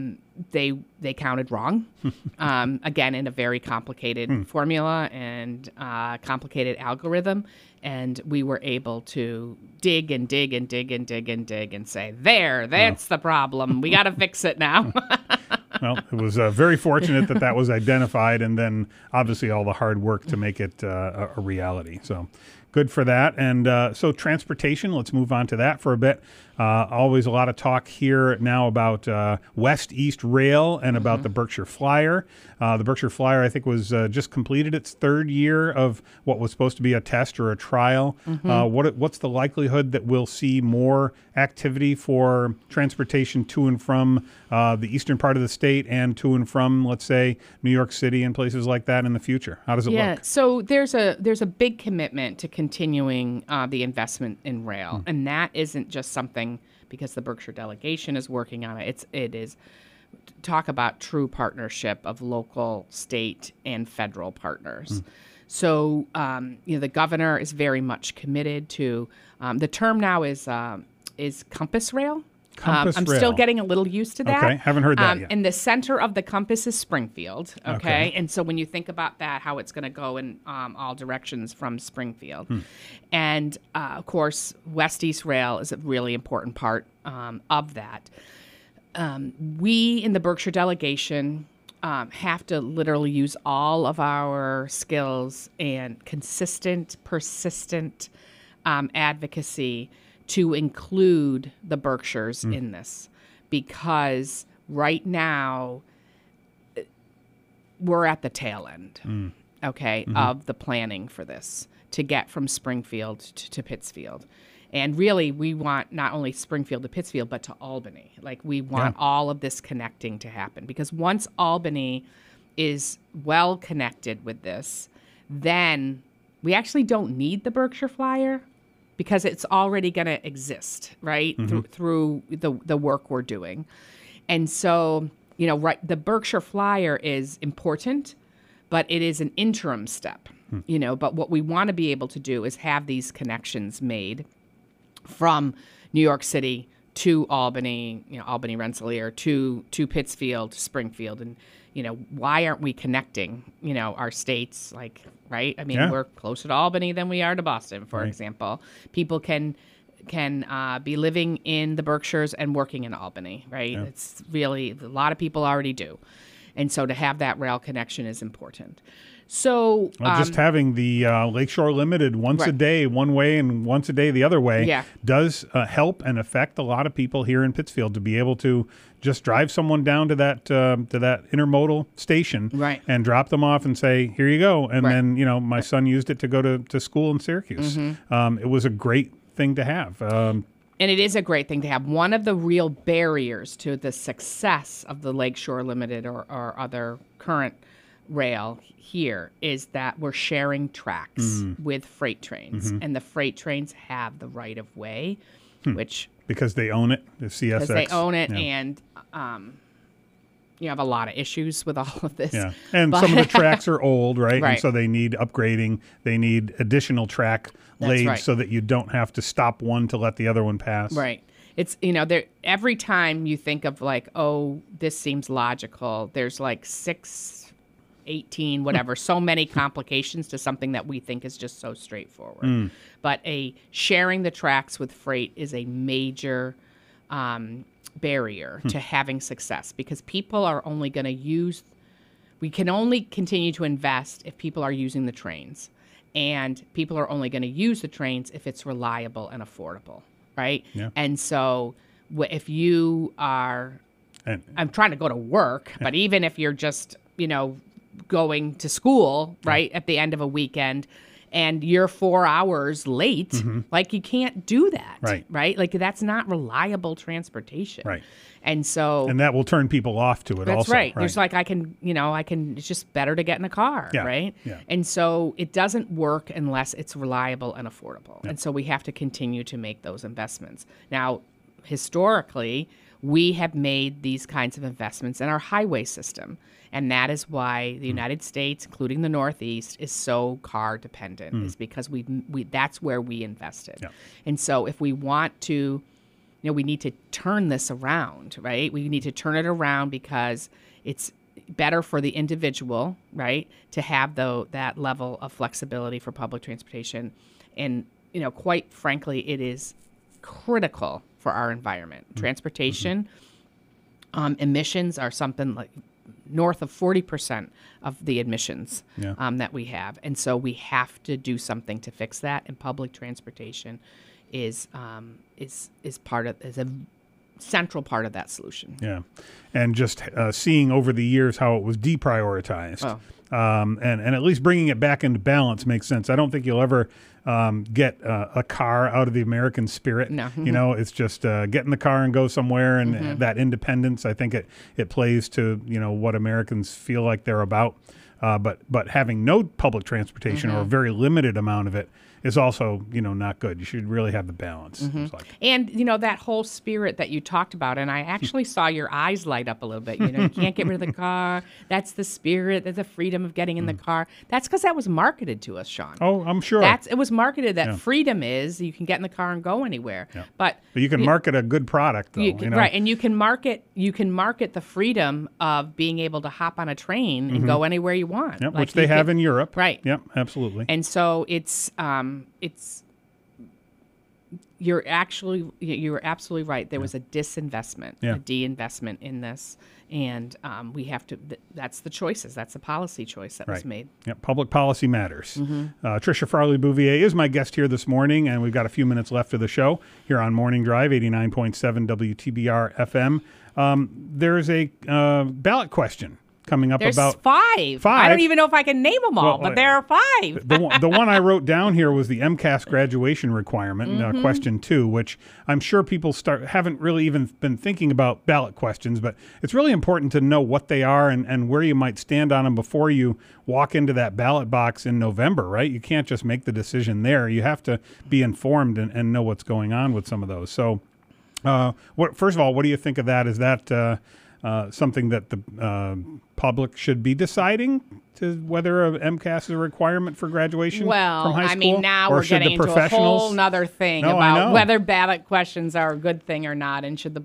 they counted wrong, again, in a very complicated formula and complicated algorithm. And we were able to dig and dig and dig and dig and dig and say, that's the problem. We got to fix it now. Well, it was very fortunate that was identified, and then obviously all the hard work to make it a reality. So good for that. And so transportation, let's move on to that for a bit. Always a lot of talk here now about West-East Rail and about the Berkshire Flyer. The Berkshire Flyer, I think, was just completed its 3rd year of what was supposed to be a test or a trial. What's the likelihood that we'll see more activity for transportation to and from the eastern part of the state and to and from, let's say, New York City and places like that in the future? How does it look? Yeah, so there's a big commitment to continuing the investment in rail, and that isn't just something because the Berkshire delegation is working on it. It is talk about true partnership of local, state, and federal partners. So the governor is very much committed to the term now is Compass Rail. I'm still getting a little used to that. Okay, haven't heard that yet. And the center of the compass is Springfield, okay? And so when you think about that, how it's going to go in all directions from Springfield. And, of course, West-East Rail is a really important part of that. We in the Berkshire delegation have to literally use all of our skills and consistent, persistent advocacy to include the Berkshires in this, because right now we're at the tail end, of the planning for this to get from Springfield to Pittsfield. And really, we want not only Springfield to Pittsfield, but to Albany. Like, we want all of this connecting to happen, because once Albany is well connected with this, then we actually don't need the Berkshire Flyer, because it's already going to exist, right, through the work we're doing. And so, the Berkshire Flyer is important, but it is an interim step, But what we want to be able to do is have these connections made from New York City to Albany, Albany Rensselaer, to Pittsfield, to Springfield. And, why aren't we connecting, our states, right? I mean, we're closer to Albany than we are to Boston, for example. People can be living in the Berkshires and working in Albany, right? Yeah. It's really, a lot of people already do. And so to have that rail connection is important. So just having the Lakeshore Limited once a day one way and once a day the other way does help and affect a lot of people here in Pittsfield to be able to just drive someone down to that intermodal station and drop them off and say, here you go. And then, my son used it to go to school in Syracuse. It was a great thing to have. And it is a great thing to have. One of the real barriers to the success of the Lakeshore Limited or other current rail here is that we're sharing tracks with freight trains, and the freight trains have the right of way, which because they own it, the CSX. Because they own it, and you have a lot of issues with all of this. Yeah, and some of the tracks are old, right? And so they need upgrading. They need additional track laid so that you don't have to stop one to let the other one pass. Right. it's, there, every time you think of like, oh, this seems logical, there's like 6, 18, whatever, so many complications to something that we think is just so straightforward. But sharing the tracks with freight is a major barrier to having success, because people are only going to we can only continue to invest if people are using the trains. And people are only going to use the trains if it's reliable and affordable, right? Yeah. And so if you are, I'm trying to go to work, but even if you're just, going to school, right, at the end of a weekend, and you're 4 hours late, like you can't do that, right? Like that's not reliable transportation. Right. And so, and that will turn people off to it. That's also. right. There's like, it's just better to get in a car, right? Yeah. And so it doesn't work unless it's reliable and affordable. Yeah. And so we have to continue to make those investments. Now, historically, we have made these kinds of investments in our highway system. And that is why the United States, including the Northeast, is so car dependent, is because that's where we invested. Yeah. And so if we want to, we need to turn this around, right? We need to turn it around because it's better for the individual, right, to have that level of flexibility for public transportation. And, quite frankly, it is critical for our environment. Transportation emissions are something like north of 40% of the emissions that we have. And so we have to do something to fix that. And public transportation is a central part of that solution. Yeah. And just seeing over the years how it was deprioritized. And at least bringing it back into balance makes sense. I don't think you'll ever get a car out of the American spirit. No. It's just get in the car and go somewhere, and that independence, I think it plays to, what Americans feel like they're about. But having no public transportation or a very limited amount of it is also, not good. You should really have the balance. It's like. And, that whole spirit that you talked about, and I actually saw your eyes light up a little bit. You can't get rid of the car. That's the spirit. That's the freedom of getting in the car. That's because that was marketed to us, Sean. Oh, I'm sure. It was marketed that freedom is you can get in the car and go anywhere. Yeah. But you can market a good product, though. Right, and you can market the freedom of being able to hop on a train and go anywhere you want. Yep, which they have in Europe. Right. Yep, absolutely. And so you're absolutely right. There was a disinvestment, a de-investment in this, and we have to. That's the choices. That's the policy choice that was made. Yep, public policy matters. Tricia Farley-Bouvier is my guest here this morning, and we've got a few minutes left of the show here on Morning Drive, 89.7 WTBR FM. There's a ballot question coming up. There's about five. I don't even know if I can name them all, but there are 5. The one I wrote down here was the MCAS graduation requirement, question 2, which I'm sure people haven't really even been thinking about ballot questions, but it's really important to know what they are and where you might stand on them before you walk into that ballot box in November, right? You can't just make the decision there. You have to be informed and know what's going on with some of those. So, first of all, what do you think of that? Is that something that the public should be deciding to whether a MCAS is a requirement for graduation from high school? Now we're getting into a whole nother thing about whether ballot questions are a good thing or not, and should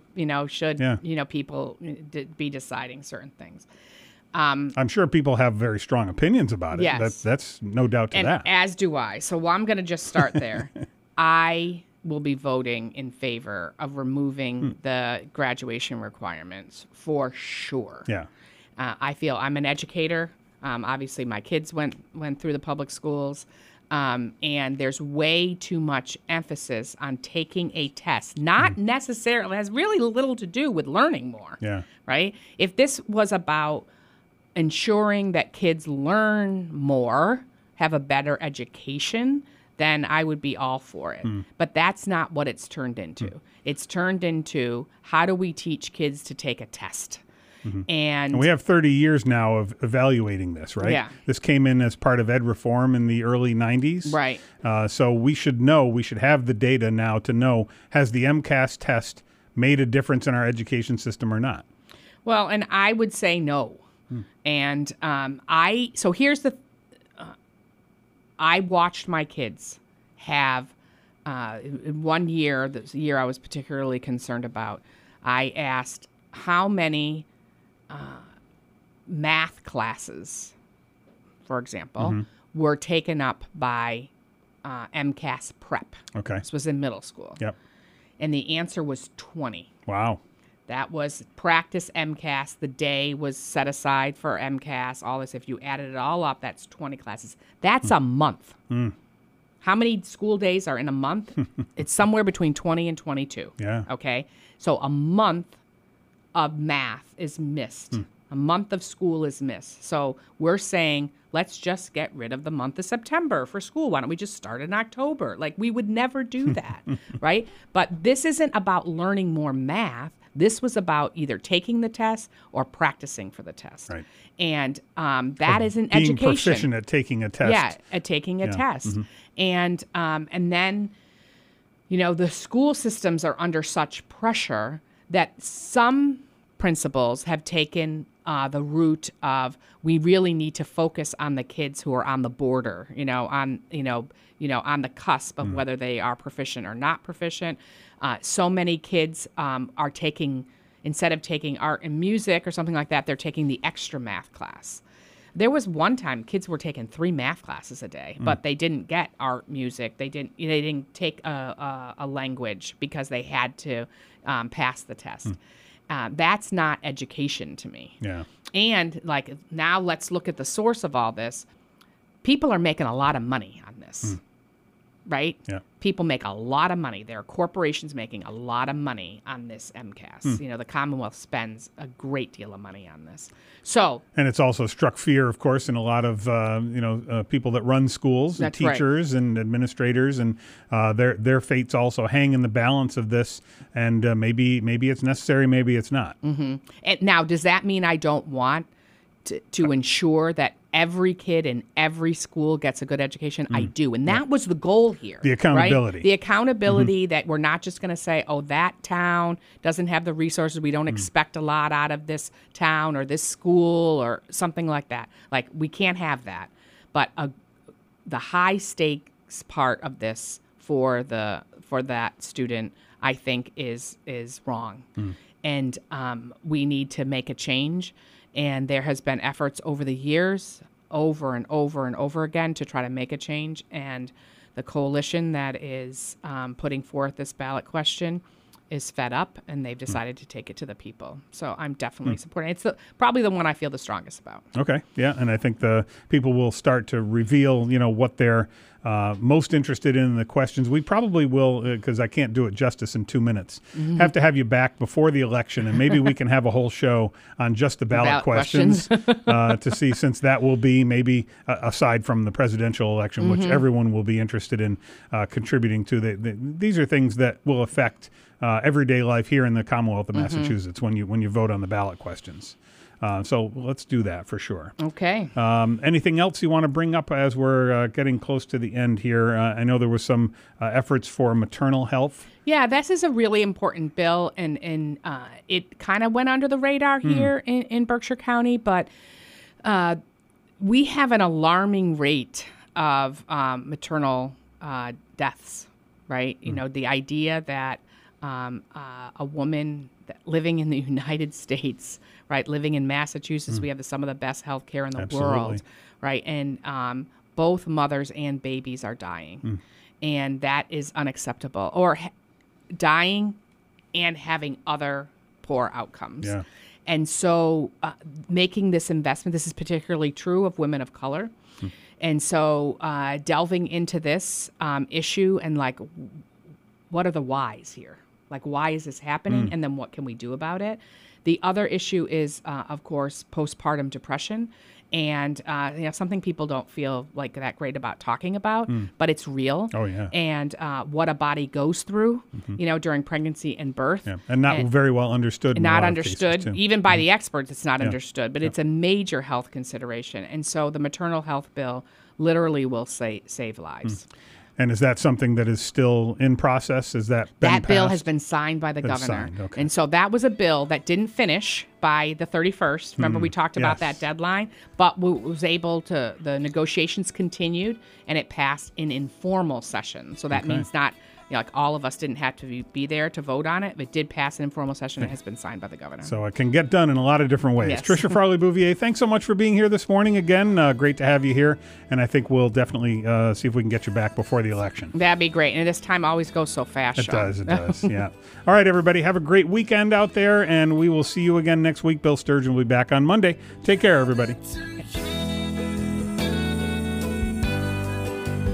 people be deciding certain things. I'm sure people have very strong opinions about it. Yes. That's no doubt to that. As do I. So I'm going to just start there. I will be voting in favor of removing the graduation requirements for sure. Yeah. I feel I'm an educator. Obviously, my kids went through the public schools, and there's way too much emphasis on taking a test. Not necessarily, it has really little to do with learning more. Yeah. Right? If this was about ensuring that kids learn more, have a better education, then I would be all for it. But that's not what it's turned into. It's turned into, how do we teach kids to take a test? And we have 30 years now of evaluating this, right? Yeah. This came in as part of ed reform in the early 90s. Right. So we should have the data now to know, has the MCAS test made a difference in our education system or not? Well, and I would say no. And so here's I watched my kids have in one year, this year I was particularly concerned about, I asked how many math classes, for example, were taken up by MCAS prep. Okay. This was in middle school. Yep. And the answer was 20. Wow. That was practice MCAS. The day was set aside for MCAS, all this. If you added it all up, that's 20 classes. That's a month. How many school days are in a month? It's somewhere between 20 and 22. Yeah. Okay? So a month of math is missed. A month of school is missed. So we're saying, let's just get rid of the month of September for school. Why don't we just start in October? Like, we would never do that, right? But this isn't about learning more math. This was about either taking the test or practicing for the test. Right. And that is an being education. Being proficient at taking a test. Yeah, at taking a test. And then, you know, the school systems are under such pressure that some principals have taken the route of, we really need to focus on the kids who are on the border, on the cusp of whether they are proficient or not proficient. So many kids are taking, instead of taking art and music or something like that, they're taking the extra math class. There was one time kids were taking 3 math classes a day, but they didn't get art, music. They didn't take a language because they had to pass the test. That's not education to me. Yeah. And like, now let's look at the source of all this. People are making a lot of money on this, right? Yeah. People make a lot of money. There are corporations making a lot of money on this MCAS. You know, the Commonwealth spends a great deal of money on this. So, and it's also struck fear, of course, in a lot of people that run schools, and teachers and administrators, and their fates also hang in the balance of this. And maybe it's necessary, maybe it's not. And now, does that mean I don't want to ensure that every kid in every school gets a good education? I do. And that was the goal here. The accountability. Right? The accountability that we're not just going to say, oh, that town doesn't have the resources. We don't expect a lot out of this town or this school or something like that. Like, we can't have that. But the high stakes part of this for that student, I think, is wrong. And we need to make a change. And there has been efforts over the years, over and over and over again, to try to make a change. And the coalition that is putting forth this ballot question is fed up, and they've decided to take it to the people. So I'm definitely supporting it. It's probably the one I feel the strongest about. Okay, yeah, and I think the people will start to reveal, what they're most interested in the questions. We probably will, because I can't do it justice in 2 minutes, have to have you back before the election, and maybe we can have a whole show on just the ballot questions to see, since that will be maybe aside from the presidential election, which everyone will be interested in contributing to. These are things that will affect everyday life here in the Commonwealth of Massachusetts when you vote on the ballot questions. So let's do that for sure. Okay. Anything else you want to bring up as we're getting close to the end here? I know there was some efforts for maternal health. Yeah, this is a really important bill, and it kind of went under the radar here in Berkshire County, but we have an alarming rate of maternal deaths, right? You know, the idea that a woman living in the United States, right, living in Massachusetts, we have some of the best health care in the world, right? And both mothers and babies are dying. And that is unacceptable. Or dying and having other poor outcomes. Yeah. And so making this investment, this is particularly true of women of color. And so delving into this issue and like, what are the whys here? Like, why is this happening? And then what can we do about it? The other issue is, of course, postpartum depression. And, something people don't feel like that great about talking about, but it's real. Oh, yeah. And what a body goes through, during pregnancy and birth. Yeah. And not very well understood. Not understood. Even by the experts, it's not understood. But it's a major health consideration. And so the maternal health bill literally will save lives. And is that something that is still in process? Is that been That bill passed? has been signed by the governor. Signed, okay. And so that was a bill that didn't finish by the 31st. Remember, we talked about that deadline, but was able to, the negotiations continued, and it passed in informal session. So that means not, like all of us didn't have to be there to vote on it, but it did pass in informal session. It has been signed by the governor. So it can get done in a lot of different ways. Yes. Tricia Farley-Bouvier, thanks so much for being here this morning again. Great to have you here, and I think we'll definitely see if we can get you back before the election. That'd be great. And this time always goes so fast, It Sean. does, it does, yeah. All right, everybody, have a great weekend out there, and we will see you again next week. Bill Sturgeon will be back on Monday. Take care, everybody.